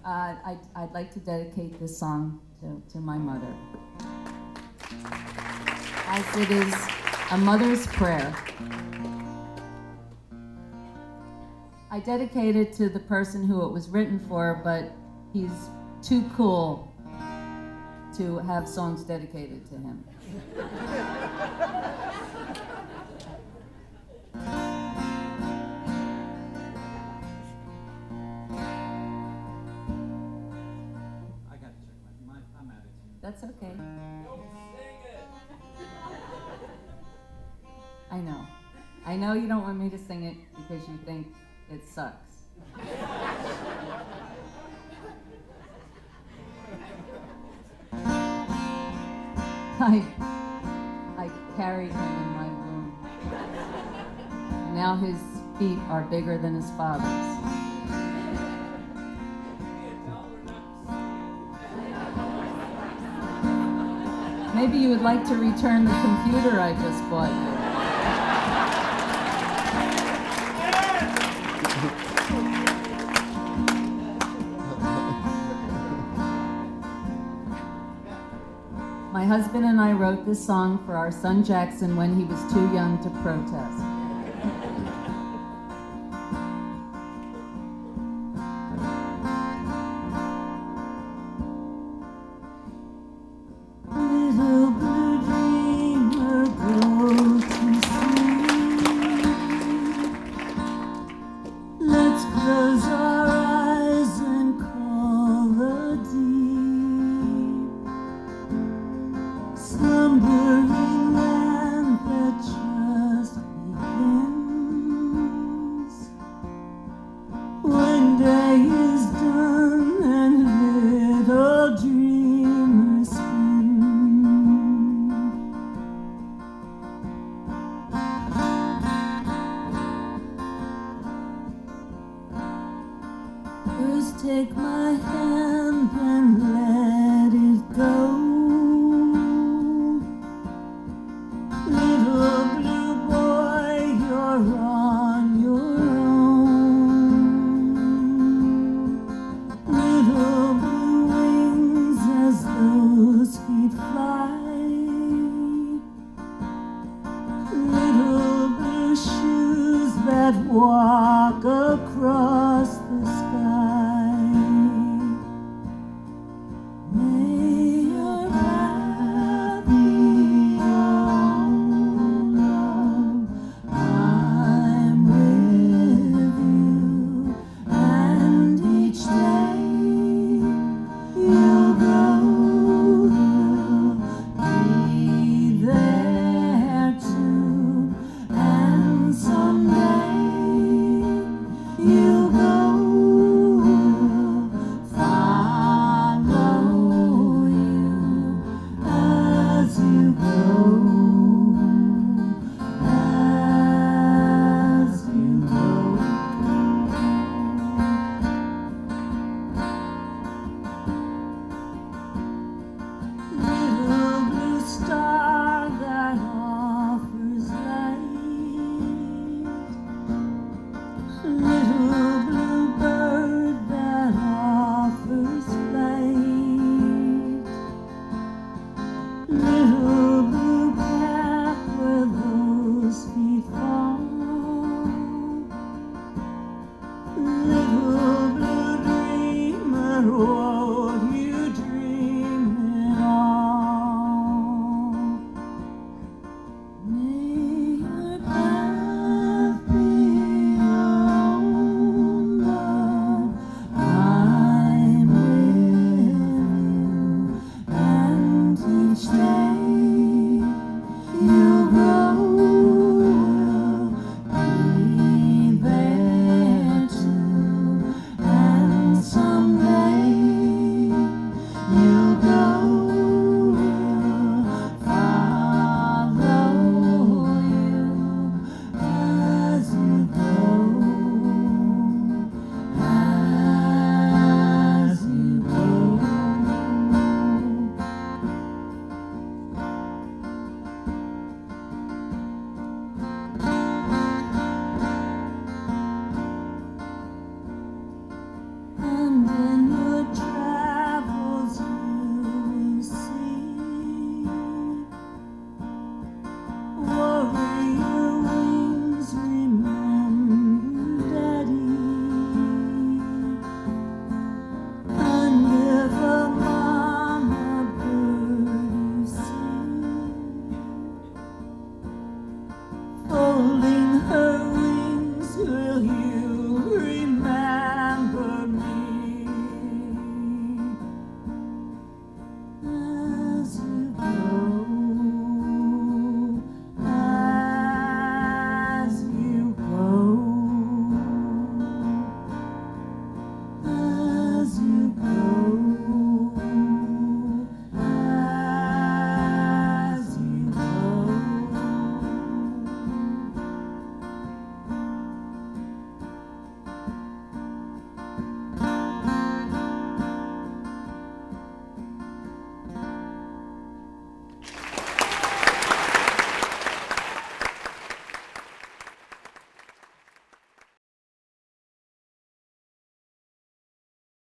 I'd like to dedicate this song to my mother, as it is a mother's prayer. I dedicate it to the person who it was written for, but he's too cool to have songs dedicated to him. That's okay. Don't sing it. I know you don't want me to sing it because you think it sucks. I carried him in my womb. Now his feet are bigger than his father's. Maybe you would like to return the computer I just bought you. My husband and I wrote this song for our son Jackson when he was too young to protest. Take my hand and let it go.